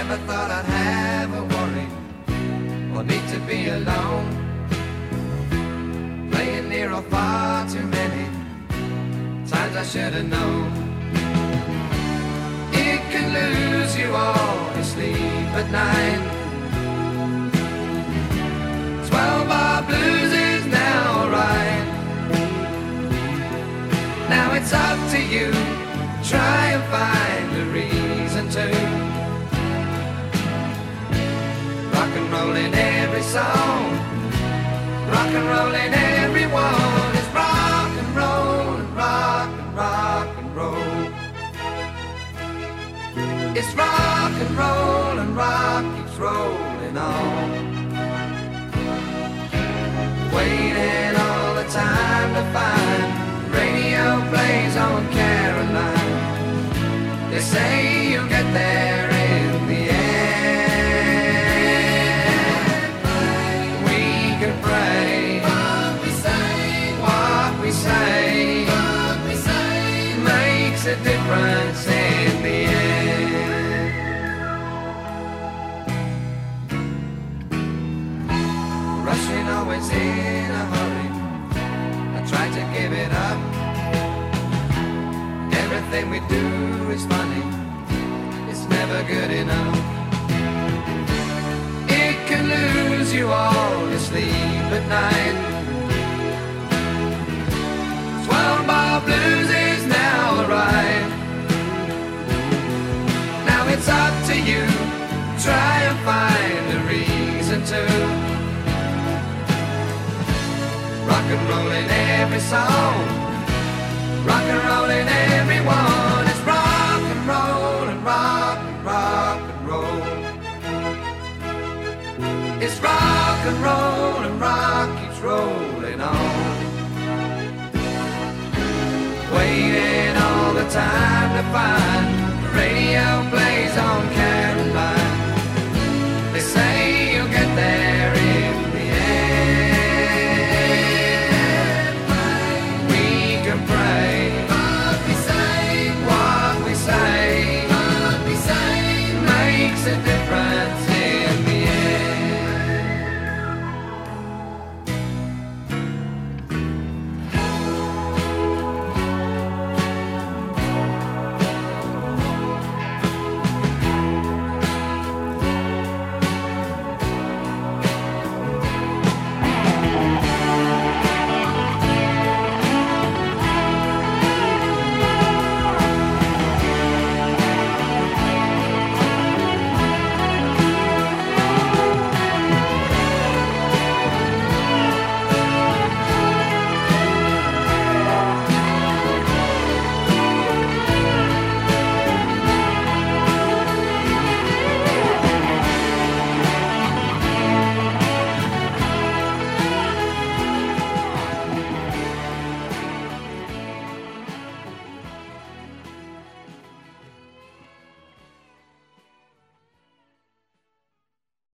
Never thought I'd have a worry or need to be alone. Playing near or far too many times I should have known. It can lose you all to sleep at night. 12-bar blues is now alright. Now it's up to you, try and find a reason to rock and roll in every song, rock and roll in everyone. It's rock and roll and rock and rock and roll. It's rock and roll and rock keeps rolling on. Waiting all the time to find radio plays on Caroline. They say you'll get there in the end. We can pray what we say, what we say, what we say makes a difference in the end. Rushing always in a hurry, I try to give it up. Everything we do is funny, it's never good enough. It can lose you all to sleep at night. 12-bar blues is now alright. Now it's up to you, try and find a reason to rock and roll in every song, rock and roll in everyone. It's rock and roll and rock and rock and roll. It's rock and roll and rock keeps rolling on. Waiting all the time to find the radio plays on Caroline. They say you'll get there in the end. We can pray what we say, what we say, what we say makes a difference.